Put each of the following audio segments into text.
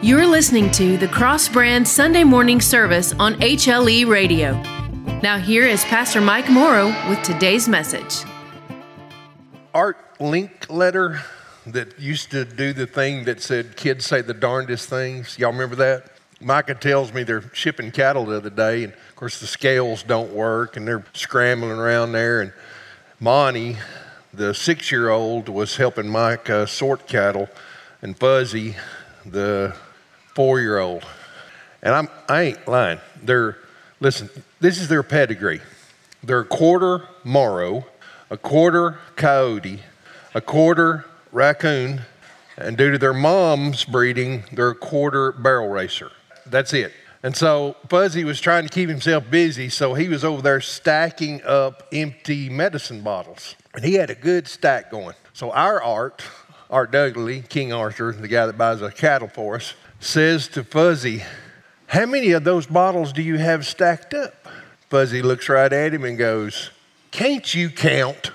You're listening to the Cross Brand Sunday morning service on HLE Radio. Now here is Pastor Mike Morrow with today's message. Art Linkletter that used to do the thing that said kids say the darndest things. Y'all remember that? Micah tells me they're shipping cattle the other day, and of course the scales don't work, and they're scrambling around there. And Monty, the 6-year-old, was helping Micah sort cattle, and Fuzzy, the 4-year-old. And I ain't lying. Listen, this is their pedigree. They're a quarter Morrow, a quarter Coyote, a quarter Raccoon, and due to their mom's breeding, they're a quarter Barrel Racer. That's it. And so Fuzzy was trying to keep himself busy, so he was over there stacking up empty medicine bottles. And he had a good stack going. So our Art Dudley, King Arthur, the guy that buys the cattle for us, says to Fuzzy, "How many of those bottles do you have stacked up?" Fuzzy looks right at him and goes, "Can't you count?"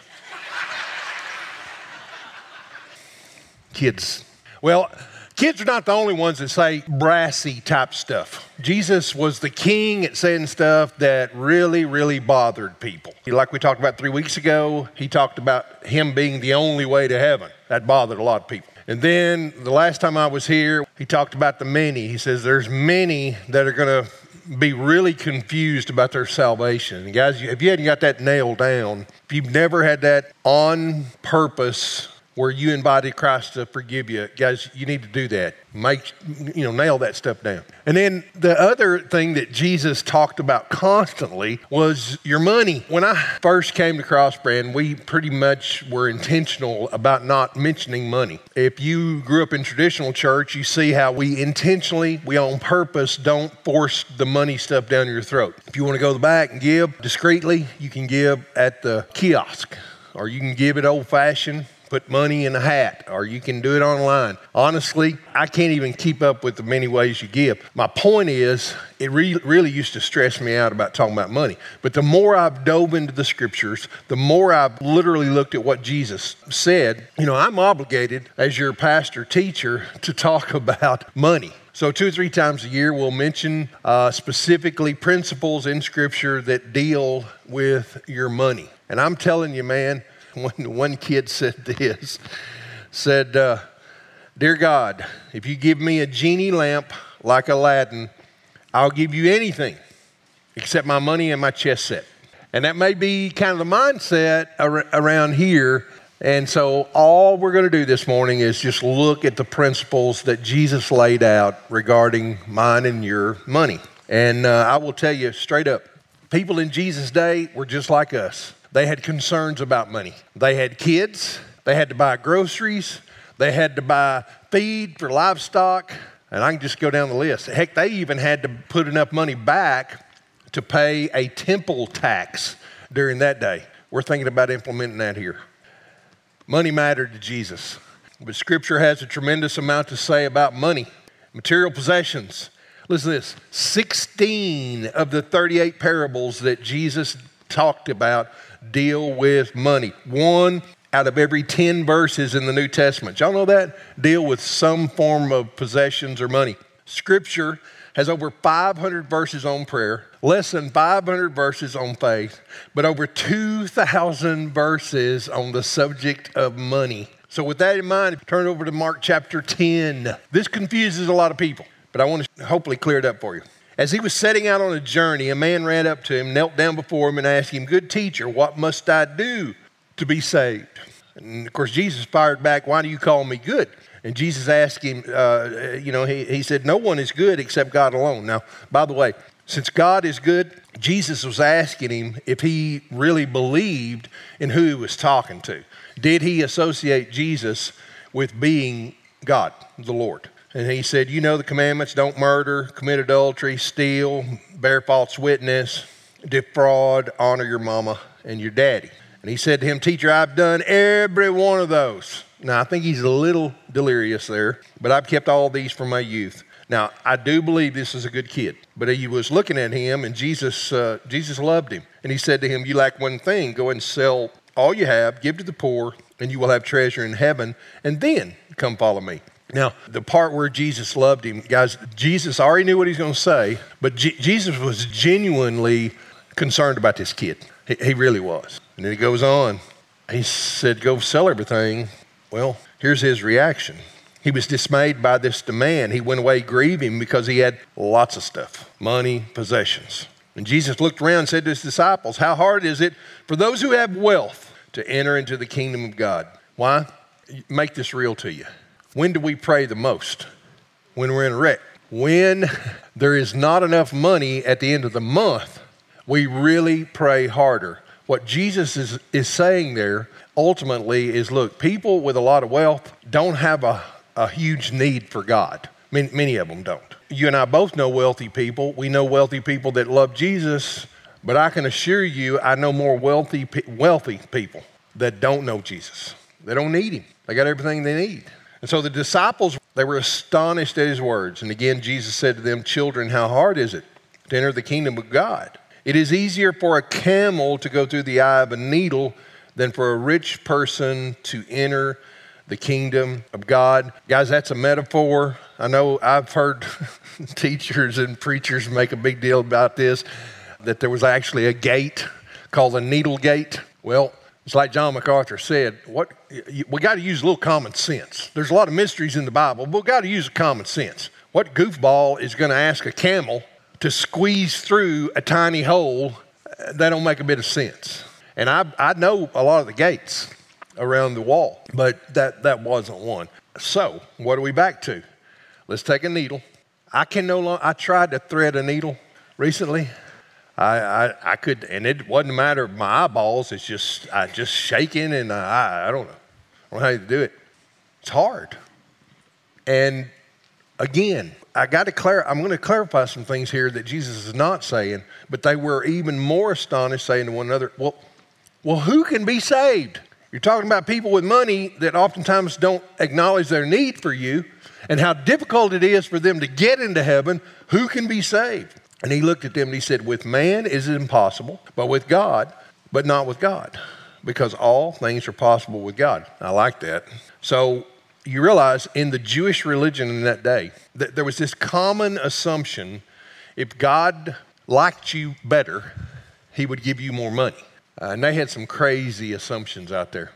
Kids. Well, kids are not the only ones that say brassy type stuff. Jesus was the king at saying stuff that really, really bothered people. Like we talked about 3 weeks ago, he talked about him being the only way to heaven. That bothered a lot of people. And then the last time I was here, he talked about the many. He says there's many that are going to be really confused about their salvation. And guys, if you hadn't got that nailed down, if you've never had that on purpose where you invited Christ to forgive you, guys, you need to do that. Nail that stuff down. And then the other thing that Jesus talked about constantly was your money. When I first came to Cross Brand, we pretty much were intentional about not mentioning money. If you grew up in traditional church, you see how we on purpose, don't force the money stuff down your throat. If you want to go to the back and give discreetly, you can give at the kiosk, or you can give it old-fashioned. Put money in a hat, or you can do it online. Honestly, I can't even keep up with the many ways you give. My point is, it really used to stress me out about talking about money. But the more I've dove into the scriptures, the more I've literally looked at what Jesus said. I'm obligated as your pastor teacher to talk about money. So 2 or 3 times a year, we'll mention specifically principles in scripture that deal with your money. And I'm telling you, man, one kid said this, "Dear God, if you give me a genie lamp like Aladdin, I'll give you anything except my money and my chess set." And that may be kind of the mindset around here. And so all we're going to do this morning is just look at the principles that Jesus laid out regarding mine and your money. And I will tell you straight up, people in Jesus' day were just like us. They had concerns about money. They had kids. They had to buy groceries. They had to buy feed for livestock. And I can just go down the list. Heck, they even had to put enough money back to pay a temple tax during that day. We're thinking about implementing that here. Money mattered to Jesus. But Scripture has a tremendous amount to say about money. Material possessions. Listen to this. 16 of the 38 parables that Jesus talked about deal with money. 1 out of every 10 verses in the New Testament. Y'all know that? Deal with some form of possessions or money. Scripture has over 500 verses on prayer, less than 500 verses on faith, but over 2,000 verses on the subject of money. So with that in mind, turn over to Mark chapter 10. This confuses a lot of people, but I want to hopefully clear it up for you. As he was setting out on a journey, a man ran up to him, knelt down before him, and asked him, "Good teacher, what must I do to be saved?" And of course, Jesus fired back, "Why do you call me good?" And Jesus asked him, he said, "No one is good except God alone." Now, by the way, since God is good, Jesus was asking him if he really believed in who he was talking to. Did he associate Jesus with being God, the Lord? And he said, "You know the commandments: don't murder, commit adultery, steal, bear false witness, defraud, honor your mama and your daddy." And he said to him, "Teacher, I've done every one of those." Now, I think he's a little delirious there, but I've kept all these from my youth. Now, I do believe this is a good kid, but he was looking at him, and Jesus loved him. And he said to him, "You lack one thing. Go and sell all you have, give to the poor, and you will have treasure in heaven, and then come follow me." Now, the part where Jesus loved him, guys, Jesus already knew what he was going to say, but Jesus was genuinely concerned about this kid. He really was. And then he goes on. He said, go sell everything. Well, here's his reaction. He was dismayed by this demand. He went away grieving because he had lots of stuff, money, possessions. And Jesus looked around and said to his disciples, how hard is it for those who have wealth to enter into the kingdom of God? Why? Make this real to you. When do we pray the most? When we're in a wreck. When there is not enough money at the end of the month, we really pray harder. What Jesus is saying there ultimately is, look, people with a lot of wealth don't have a huge need for God. Many of them don't. You and I both know wealthy people. We know wealthy people that love Jesus, but I can assure you I know more wealthy people that don't know Jesus. They don't need him. They got everything they need. And so the disciples, they were astonished at his words. And again, Jesus said to them, children, how hard is it to enter the kingdom of God? It is easier for a camel to go through the eye of a needle than for a rich person to enter the kingdom of God. Guys, that's a metaphor. I know I've heard teachers and preachers make a big deal about this, that there was actually a gate called the needle gate. Well, it's like John MacArthur said, we got to use a little common sense. There's a lot of mysteries in the Bible, but we got to use common sense. What goofball is going to ask a camel to squeeze through a tiny hole? That don't make a bit of sense. And I know a lot of the gates around the wall, but that wasn't one. So what are we back to? Let's take a needle. I tried to thread a needle recently. I could, and it wasn't a matter of my eyeballs. It's just shaking, and I don't know. I don't know how to do it. It's hard. And again, I'm going to clarify some things here that Jesus is not saying, but they were even more astonished, saying to one another, well, who can be saved? You're talking about people with money that oftentimes don't acknowledge their need for you and how difficult it is for them to get into heaven. Who can be saved? And he looked at them and he said, with man is it impossible, but with God, but not with God, because all things are possible with God. I like that. So you realize in the Jewish religion in that day, that there was this common assumption, if God liked you better, he would give you more money. And they had some crazy assumptions out there.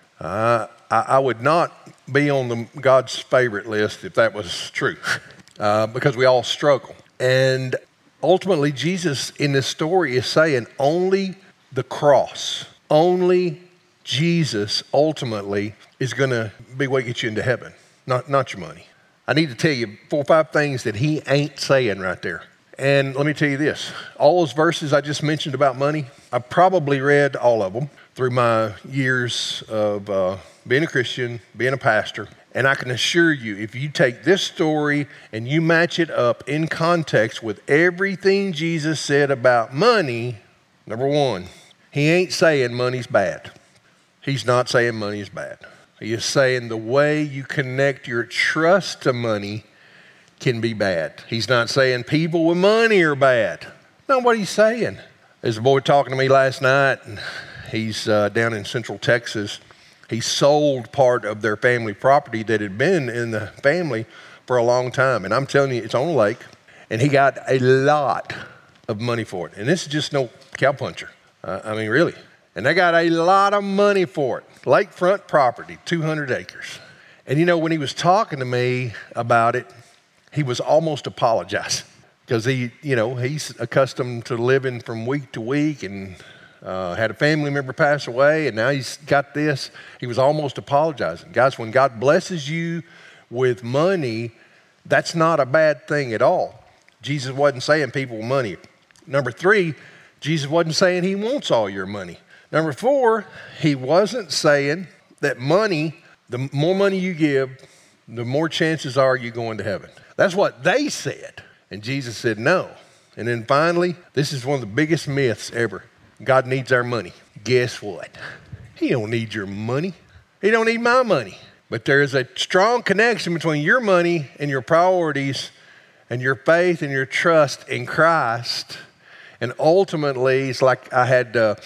I would not be on God's favorite list if that was true, because we all struggle. And ultimately, Jesus in this story is saying only the cross, only Jesus ultimately is going to be what gets you into heaven, not your money. I need to tell you 4 or 5 things that he ain't saying right there. And let me tell you this, all those verses I just mentioned about money, I probably read all of them through my years of being a Christian, being a pastor. And I can assure you, if you take this story and you match it up in context with everything Jesus said about money, number one, he ain't saying money's bad. He's not saying money is bad. He is saying the way you connect your trust to money can be bad. He's not saying people with money are bad. Not what he's saying. There's a boy talking to me last night, and he's down in Central Texas. He sold part of their family property that had been in the family for a long time. And I'm telling you, it's on a lake. And he got a lot of money for it. And this is just no cowpuncher. I mean, really. And they got a lot of money for it. Lakefront property, 200 acres. And you know, when he was talking to me about it, he was almost apologizing. Because he's accustomed to living from week to week and had a family member pass away, and now he's got this. He was almost apologizing. Guys, when God blesses you with money, that's not a bad thing at all. Jesus wasn't saying people with money. Number 3, Jesus wasn't saying he wants all your money. Number 4, he wasn't saying that money, the more money you give, the more chances are you going to heaven. That's what they said. And Jesus said no. And then finally, this is one of the biggest myths ever. God needs our money. Guess what? He don't need your money. He don't need my money. But there is a strong connection between your money and your priorities and your faith and your trust in Christ. And ultimately, it's like I had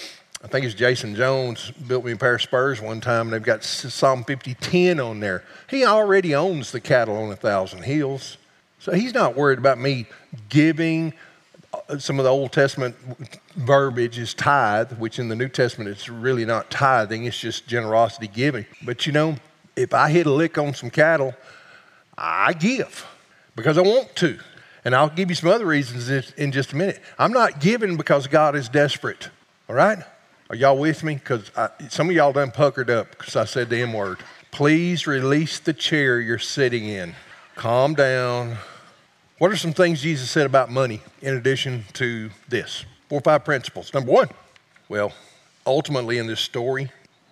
I think it's Jason Jones built me a pair of Spurs one time, and they've got Psalm 50:10 on there. He already owns the cattle on 1,000 hills. So he's not worried about me giving. Some of the Old Testament verbiage is tithe, which in the New Testament it's really not tithing, it's just generosity giving. But if I hit a lick on some cattle, I give because I want to. And I'll give you some other reasons in just a minute. I'm not giving because God is desperate, all right? Are y'all with me? Because some of y'all done puckered up because I said the M word. Please release the chair you're sitting in. Calm down. What are some things Jesus said about money in addition to this? 4 or 5 principles. Number 1, well, ultimately in this story,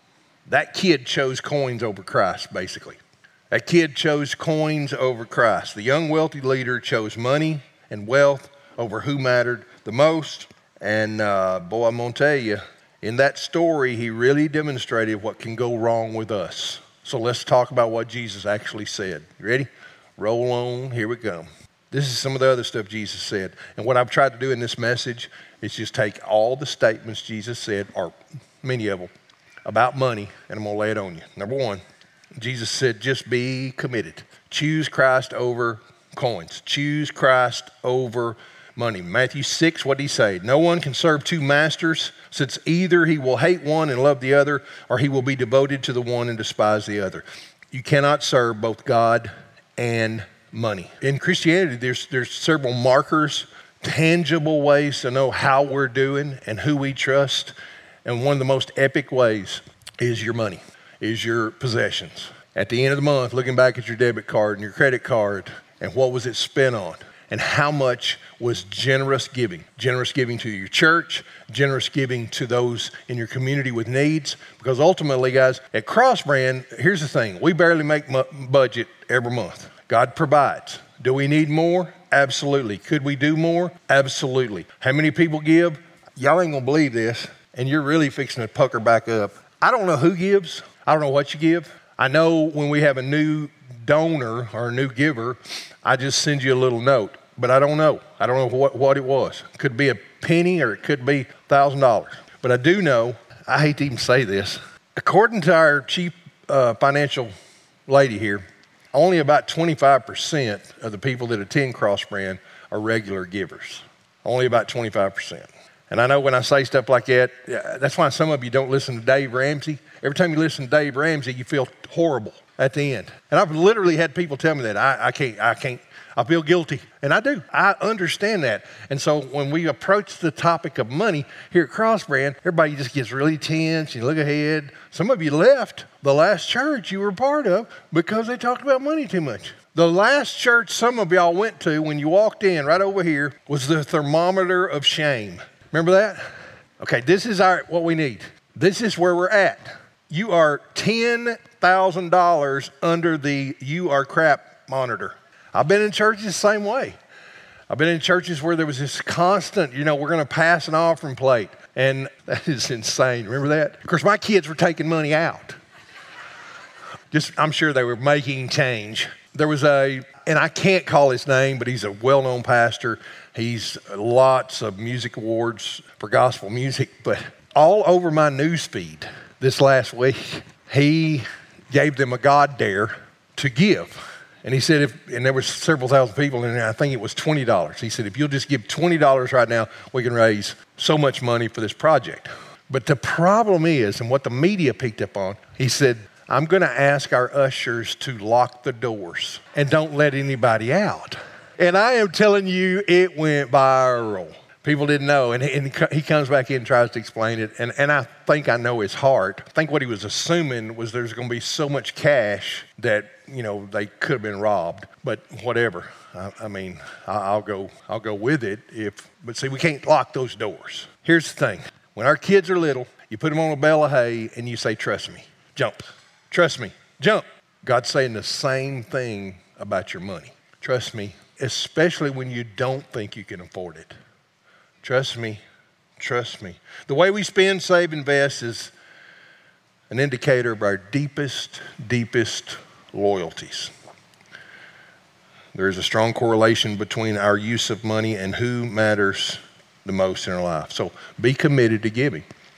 that kid chose coins over Christ, basically. That kid chose coins over Christ. The young wealthy leader chose money and wealth over who mattered the most. And boy, I'm going to tell you, in that story, he really demonstrated what can go wrong with us. So let's talk about what Jesus actually said. You ready? Roll on. Here we go. This is some of the other stuff Jesus said. And what I've tried to do in this message is just take all the statements Jesus said, or many of them, about money, and I'm going to lay it on you. Number 1, Jesus said, just be committed. Choose Christ over coins. Choose Christ over money. Matthew 6, what did he say? No one can serve 2 masters, since either he will hate one and love the other, or he will be devoted to the one and despise the other. You cannot serve both God and money. In Christianity, there's several markers, tangible ways to know how we're doing and who we trust. And one of the most epic ways is your money, is your possessions. At the end of the month, looking back at your debit card and your credit card, and what was it spent on? And how much was generous giving? Generous giving to your church, generous giving to those in your community with needs. Because ultimately, guys, at Cross Brand, here's the thing. We barely make budget every month. God provides. Do we need more? Absolutely. Could we do more? Absolutely. How many people give? Y'all ain't gonna believe this, and you're really fixing to pucker back up. I don't know who gives. I don't know what you give. I know when we have a new donor or a new giver, I just send you a little note, but I don't know. I don't know what it was. It could be a penny or it could be $1,000. But I do know, I hate to even say this, according to our chief financial lady here, only about 25% of the people that attend Cross Brand are regular givers. Only about 25%. And I know when I say stuff like that, that's why some of you don't listen to Dave Ramsey. Every time you listen to Dave Ramsey, you feel horrible at the end. And I've literally had people tell me that. I can't. I feel guilty. And I do. I understand that. And so when we approach the topic of money here at Cross Brand, everybody just gets really tense. You look ahead. Some of you left the last church you were part of because they talked about money too much. The last church some of y'all went to when you walked in right over here was the thermometer of shame. Remember that? Okay, this is what we need. This is where we're at. You are $10,000 under the you are crap monitor. I've been in churches the same way. I've been in churches where there was this constant, we're going to pass an offering plate. And that is insane. Remember that? Of course, my kids were taking money out. I'm sure they were making change. There was and I can't call his name, but he's a well-known pastor. He's lots of music awards for gospel music. But all over my news feed this last week, he gave them a God dare to give. And he said, and there was several thousand people in there, I think it was $20. He said, if you'll just give $20 right now, we can raise so much money for this project. But the problem is, and what the media picked up on, he said, I'm going to ask our ushers to lock the doors and don't let anybody out. And I am telling you, it went viral. People didn't know. And he comes back in and tries to explain it. And I think I know his heart. I think what he was assuming was there's going to be so much cash that, they could have been robbed. But whatever. I'll go with it. But see, we can't lock those doors. Here's the thing. When our kids are little, you put them on a bale of hay and you say, trust me, jump. Trust me, jump. God's saying the same thing about your money. Trust me, especially when you don't think you can afford it. Trust me. The way we spend, save, invest is an indicator of our deepest loyalties. There is a strong correlation between our use of money and who matters the most in our life. So be committed to giving.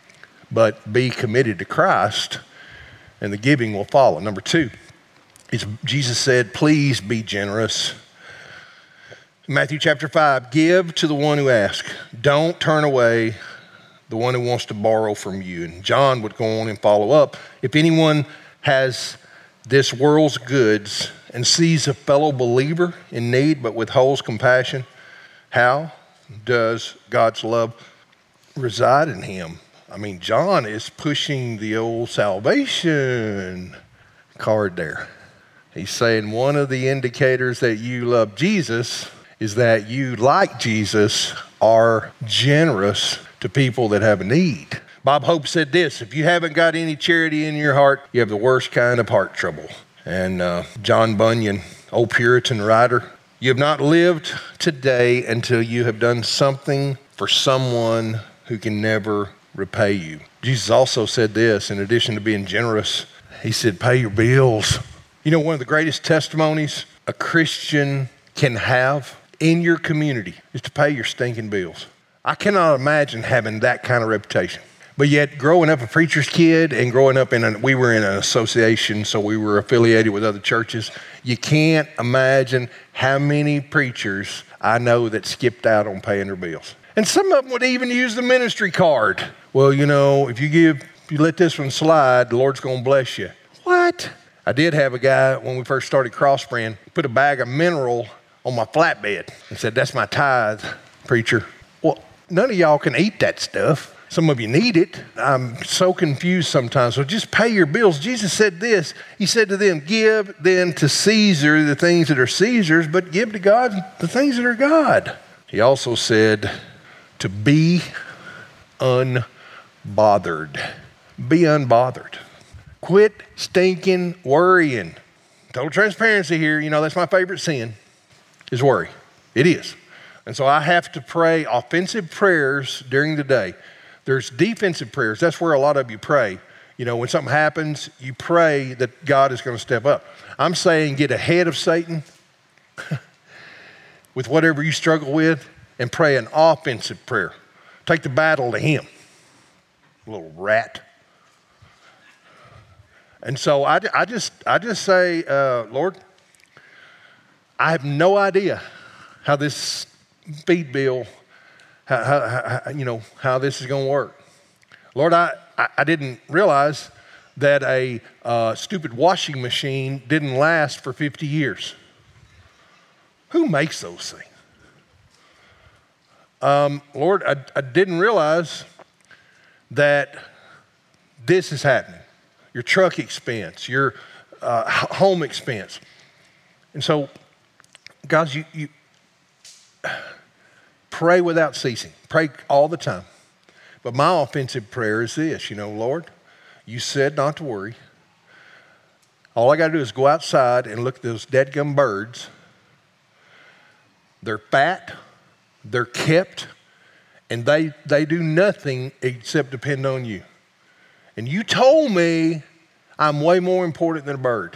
but be committed to Christ, and the giving will follow. Number two, Jesus said, please be generous. Matthew chapter 5, give to the one who asks. Don't turn away the one who wants to borrow from you. And John would go on and follow up. If anyone has this world's goods and sees a fellow believer in need but withholds compassion, how does God's love reside in him? I mean, John is pushing the old salvation card there. He's saying one of the indicators that you love Jesus is that you, like Jesus, are generous to people that have a need. Bob Hope said this, if you haven't got any charity in your heart, you have the worst kind of heart trouble. And John Bunyan, old Puritan writer, you have not lived today until you have done something for someone who can never repay you. Jesus also said this, in addition to being generous, he said, pay your bills. You know, one of the greatest testimonies a Christian can have in your community is to pay your stinking bills. I cannot imagine having that kind of reputation. But yet, growing up a preacher's kid and growing up we were in an association, so we were affiliated with other churches. You can't imagine how many preachers I know that skipped out on paying their bills. And some of them would even use the ministry card. Well, you know, if you let this one slide, the Lord's going to bless you. What? I did have a guy, when we first started Cross Brand, put a bag of mineral on my flatbed and said, that's my tithe, preacher. Well, none of y'all can eat that stuff. Some of you need it. I'm so confused sometimes. So just pay your bills. Jesus said this. He said to them, give then to Caesar the things that are Caesar's, but give to God the things that are God. He also said to be unbothered. Be unbothered. Quit stinking worrying. Total transparency here. You know, that's my favorite sin, is worry. It is. And so I have to pray offensive prayers during the day. There's defensive prayers. That's where a lot of you pray. You know, when something happens, you pray that God is going to step up. I'm saying get ahead of Satan with whatever you struggle with and pray an offensive prayer. Take the battle to him, little rat. And so I just say, Lord, I have no idea how this feed bill, how this is going to work. Lord, I didn't realize that a stupid washing machine didn't last for 50 years. Who makes those things? Lord, I didn't realize that this is happening. Your truck expense, your home expense. And so, guys, you pray without ceasing. Pray all the time. But my offensive prayer is this, Lord, you said not to worry. All I got to do is go outside and look at those deadgum birds. They're fat, they're kept, and they do nothing except depend on you. And you told me I'm way more important than a bird.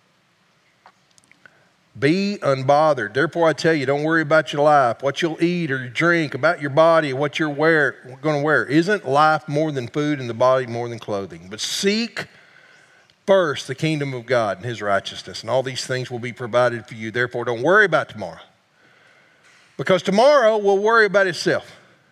Be unbothered. Therefore, I tell you, don't worry about your life, what you'll eat or drink, about your body, what you're going to wear. Isn't life more than food and the body more than clothing? But seek first the kingdom of God and his righteousness, and all these things will be provided for you. Therefore, don't worry about tomorrow, because tomorrow will worry about itself.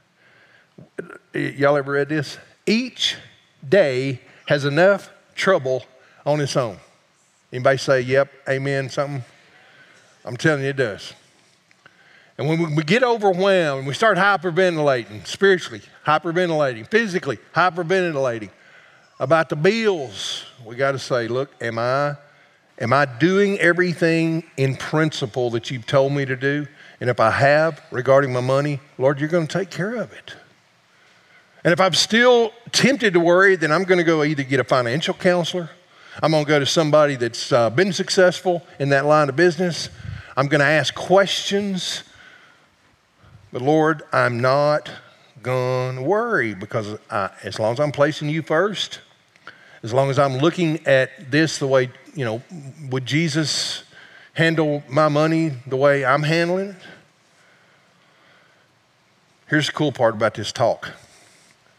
Y'all ever read this? Each day has enough trouble on its own. Anybody say, yep, amen, something? I'm telling you, it does. And when we get overwhelmed, we start hyperventilating, spiritually hyperventilating, physically hyperventilating about the bills, we got to say, look, am I doing everything in principle that you've told me to do? And if I have, regarding my money, Lord, you're going to take care of it. And if I'm still tempted to worry, then I'm going to go either get a financial counselor, I'm going to go to somebody that's been successful in that line of business, I'm going to ask questions. But Lord, I'm not going to worry, because as long as I'm placing you first, as long as I'm looking at this the way, would Jesus handle my money the way I'm handling it? Here's the cool part about this talk.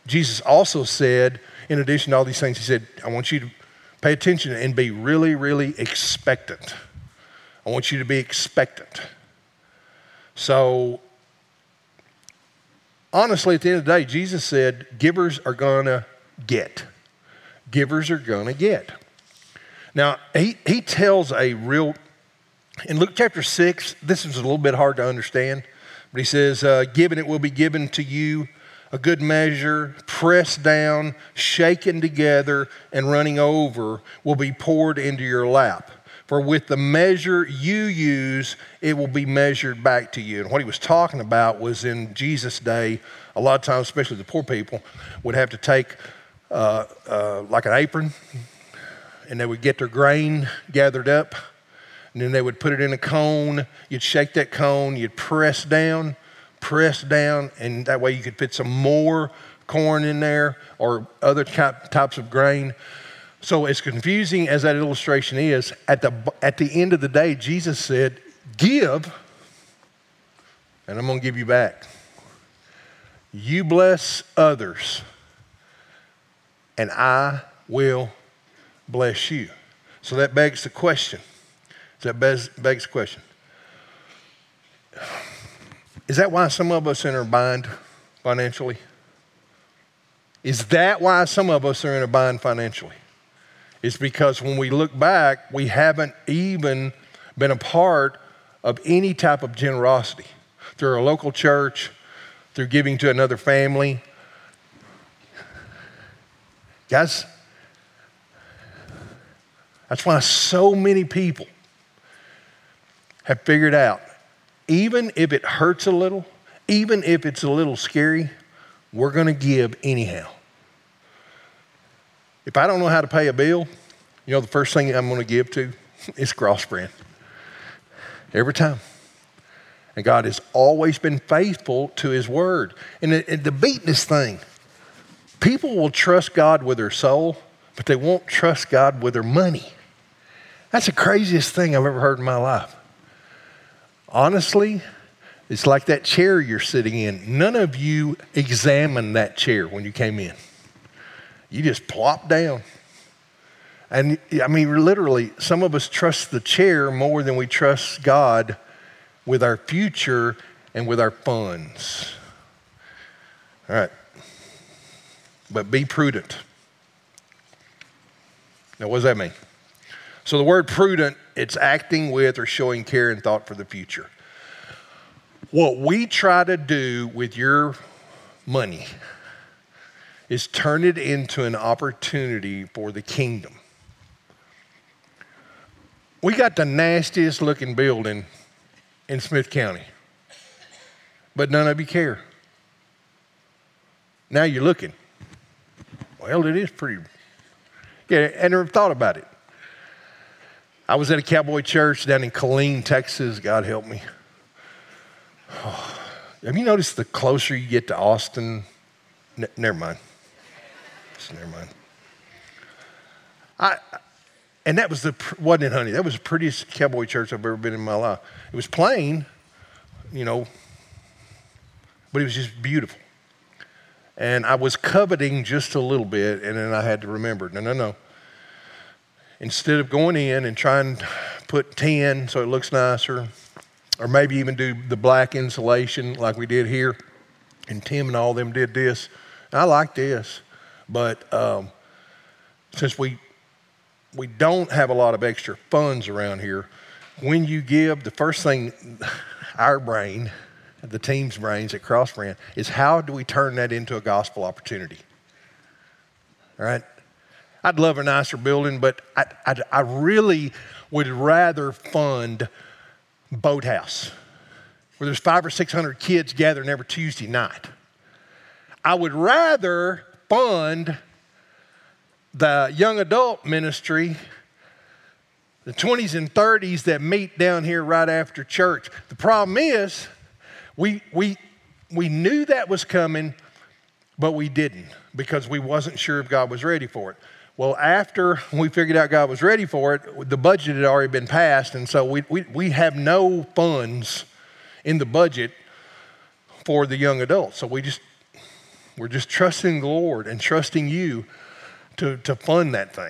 Jesus also said, in addition to all these things, he said, I want you to pay attention and be really, really expectant. I want you to be expectant. So, honestly, at the end of the day, Jesus said, givers are going to get. Givers are going to get. Now, he tells a real, in Luke chapter 6, this is a little bit hard to understand, but he says, given it will be given to you, a good measure, pressed down, shaken together, and running over will be poured into your lap. For with the measure you use, it will be measured back to you. And what he was talking about was in Jesus' day, a lot of times, especially the poor people, would have to take like an apron, and they would get their grain gathered up, and then they would put it in a cone. You'd shake that cone, you'd press down, and that way you could fit some more corn in there or other types of grain. So as confusing as that illustration is, at the end of the day, Jesus said, give, and I'm going to give you back. You bless others, and I will bless you. So that begs the question. Begs the question. Is that why some of us are in a bind financially? Is that why some of us are in a bind financially? It's because when we look back, we haven't even been a part of any type of generosity through our local church, through giving to another family. Guys, that's why so many people have figured out, even if it hurts a little, even if it's a little scary, we're going to give anyhow. If I don't know how to pay a bill, you know the first thing I'm going to give to is Cross Brand. Every time. And God has always been faithful to his word. And the beatness thing, people will trust God with their soul, but they won't trust God with their money. That's the craziest thing I've ever heard in my life. Honestly, it's like that chair you're sitting in. None of you examined that chair when you came in. You just plop down. And I mean, literally, some of us trust the chair more than we trust God with our future and with our funds. All right. But be prudent. Now, what does that mean? So the word prudent, it's acting with or showing care and thought for the future. What we try to do with your money is turn it into an opportunity for the kingdom. We got the nastiest looking building in Smith County, but none of you care. Now you're looking. Well, it is pretty. Yeah, I never thought about it. I was at a cowboy church down in Killeen, Texas. God help me. Oh, have you noticed the closer you get to Austin? Never mind. Never mind. And that was wasn't it, honey? That was the prettiest cowboy church I've ever been in my life. It was plain, you know, but it was just beautiful. And I was coveting just a little bit, and then I had to remember, no. Instead of going in and trying to put tin so it looks nicer, or maybe even do the black insulation like we did here, and Tim and all them did this. I like this, but since we don't have a lot of extra funds around here, when you give, the first thing our brain, the team's brains at Cross Brand, is how do we turn that into a gospel opportunity? All right? I'd love a nicer building, but I really would rather fund Boathouse, where there's 500 or 600 kids gathering every Tuesday night. I would rather fund the young adult ministry, the 20s and 30s that meet down here right after church. The problem is, we knew that was coming, but we didn't because we wasn't sure if God was ready for it. Well, after we figured out God was ready for it, the budget had already been passed, and so we have no funds in the budget for the young adults. So we We're just trusting the Lord and trusting you to fund that thing.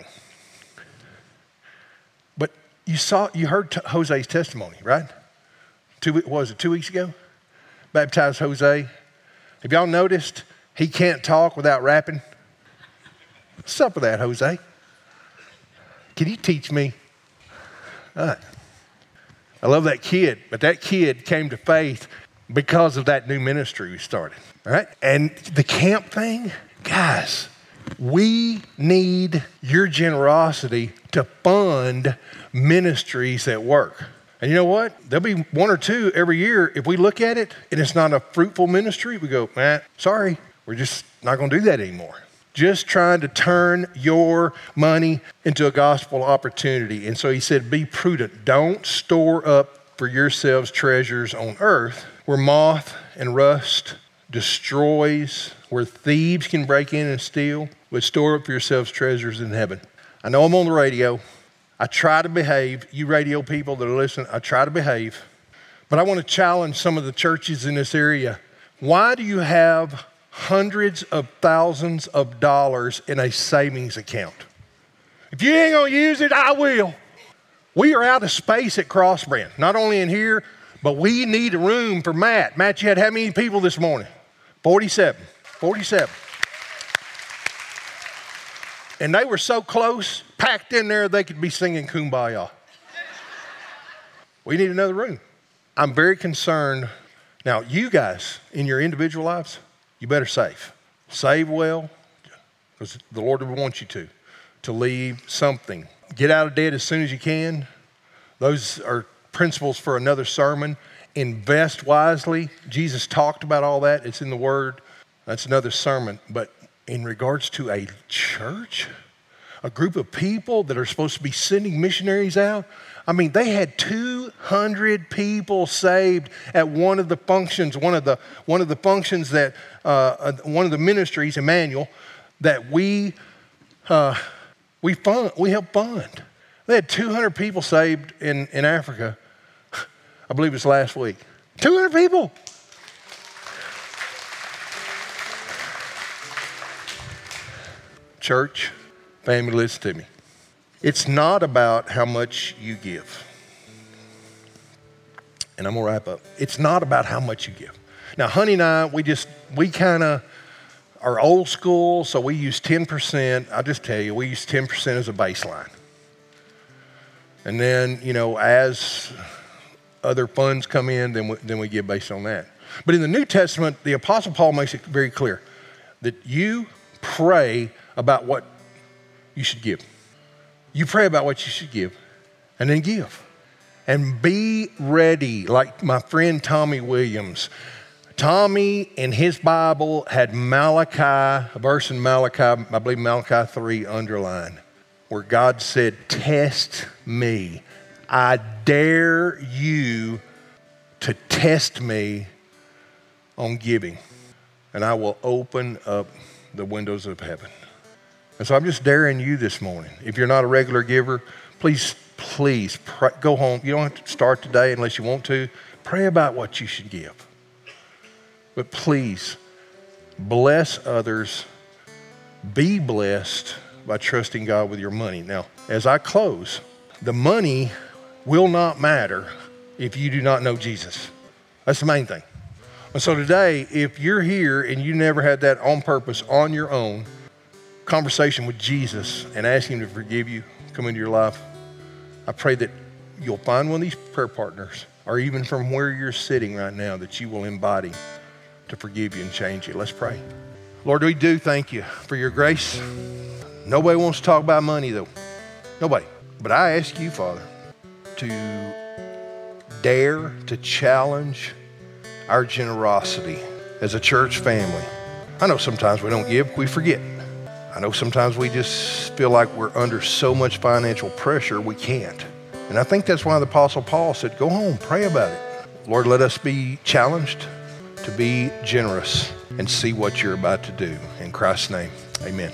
But you heard Jose's testimony, right? 2 weeks ago? Baptized Jose. Have y'all noticed he can't talk without rapping? What's up with that, Jose? Can you teach me? All right. I love that kid, but that kid came to faith because of that new ministry we started, all right? And the camp thing, guys, we need your generosity to fund ministries that work. And you know what? There'll be 1 or 2 every year. If we look at it and it's not a fruitful ministry, we go, sorry, we're just not going to do that anymore. Just trying to turn your money into a gospel opportunity. And so he said, be prudent. Don't store up for yourselves treasures on earth where moth and rust destroys, where thieves can break in and steal, but store up for yourselves treasures in heaven. I know I'm on the radio. I try to behave. You radio people that are listening, I try to behave. But I want to challenge some of the churches in this area. Why do you have hundreds of thousands of dollars in a savings account? If you ain't going to use it, I will. We are out of space at Cross Brand, not only in here, but we need a room for Matt. Matt, you had how many people this morning? 47. And they were so close, packed in there, they could be singing Kumbaya. We need another room. I'm very concerned. Now, you guys, in your individual lives, you better save. Save well, because the Lord would want you to leave something. Get out of debt as soon as you can. Those are principles for another sermon. Invest wisely. Jesus talked about all that. It's in the Word. That's another sermon. But in regards to a church, a group of people that are supposed to be sending missionaries out, I mean, they had 200 people saved at one of the functions, one of the ministries, Emmanuel, that we helped fund. They had 200 people saved in Africa. I believe it was last week. 200 people. Church, family, listen to me. It's not about how much you give. And I'm going to wrap up. It's not about how much you give. Now, Honey and I, we kind of are old school, so we use 10%. I'll just tell you, we use 10% as a baseline. And then, as other funds come in, then we give based on that. But in the New Testament, the Apostle Paul makes it very clear that you pray about what you should give. You pray about what you should give, and then give. And be ready, like my friend Tommy Williams. Tommy in his Bible had Malachi, a verse in Malachi, I believe Malachi 3 underlined, where God said, test me. I dare you to test me on giving, and I will open up the windows of heaven. And so I'm just daring you this morning. If you're not a regular giver, please pray, go home. You don't have to start today unless you want to. Pray about what you should give. But please, bless others. Be blessed by trusting God with your money. Now, as I close, the money will not matter if you do not know Jesus. That's the main thing. And so today, if you're here and you never had that on purpose, on your own, conversation with Jesus and ask him to forgive you, come into your life, I pray that you'll find one of these prayer partners, or even from where you're sitting right now, that you will embody to forgive you and change you. Let's pray. Lord, we do thank you for your grace. Nobody wants to talk about money, though. Nobody. But I ask you, Father, to dare to challenge our generosity as a church family. I know sometimes we don't give, we forget. I know sometimes we just feel like we're under so much financial pressure we can't. And I think that's why the Apostle Paul said, go home, pray about it. Lord, let us be challenged to be generous and see what you're about to do. In Christ's name, amen.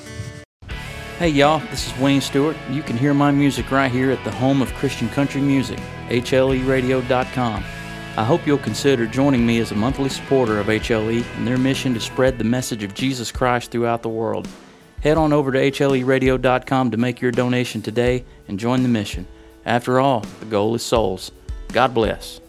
Hey y'all, this is Wayne Stewart. You can hear my music right here at the home of Christian country music, HLEradio.com. I hope you'll consider joining me as a monthly supporter of HLE and their mission to spread the message of Jesus Christ throughout the world. Head on over to HLEradio.com to make your donation today and join the mission. After all, the goal is souls. God bless.